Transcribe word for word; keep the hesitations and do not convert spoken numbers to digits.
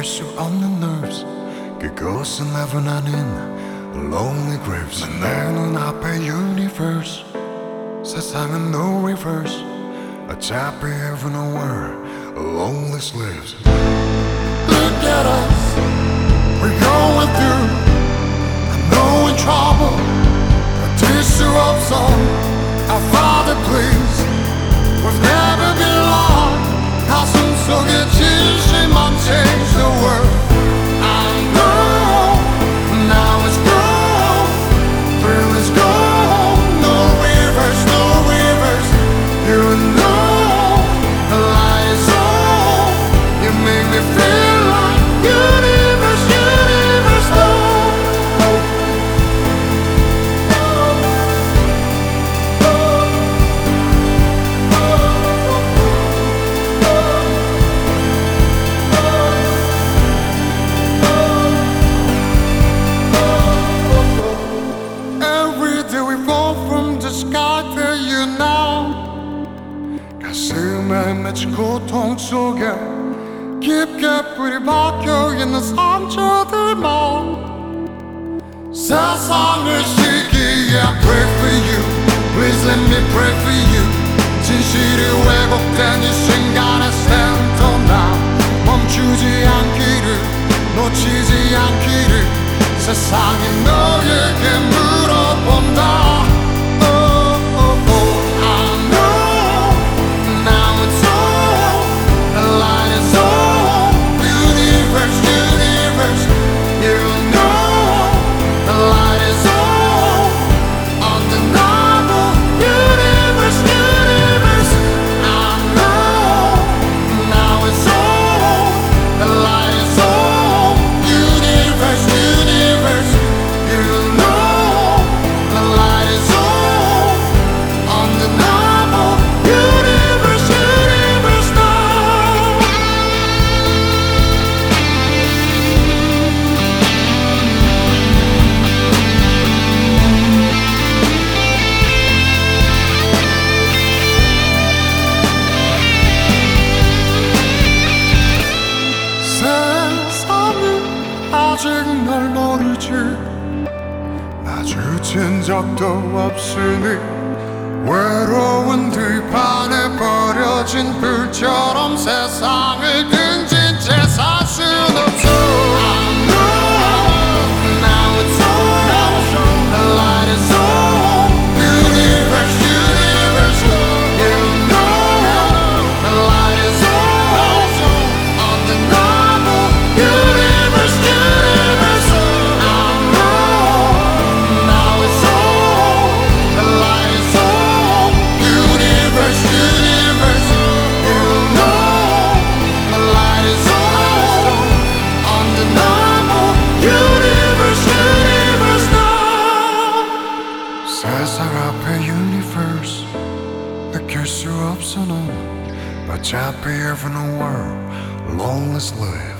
깰 수 없는 nerves 그곳은 never 나는 lonely graves 내 눈앞에 universe 세상은 no reverse 어차피 heaven or world lonely slaves Look at us we're going through I know in trouble 어쩔 수 없어 Our Father please We've never been lost 가슴 속에 진실만 change the world I know now it's gone thrill is gone no reverse no reverse you know the light is on you make me feel like universe universe no 가슴에 맺힌 고통 속에 깊게 뿌리 박혀있는 상처들만 세상을 시기에 I pray for you Please let me pray for you 진실이 왜곡된 이 순간에 stand on now 멈추지 않기를 놓치지 않기를 세상이 너에게 물어본다 아직 날 모르지 마주친 적도 없으니 외로운 들판에 버려진 불처럼 세상을 등진 채 살 순 없어 I know now it's on the light is on universe universe you know the light is on undeniable universe universe I know now it's on the light is on universe universe you know the light is on undeniable universe universe now 세상 앞에 universe 느낄 수 없어 넌 어차피 heaven or world lonely slave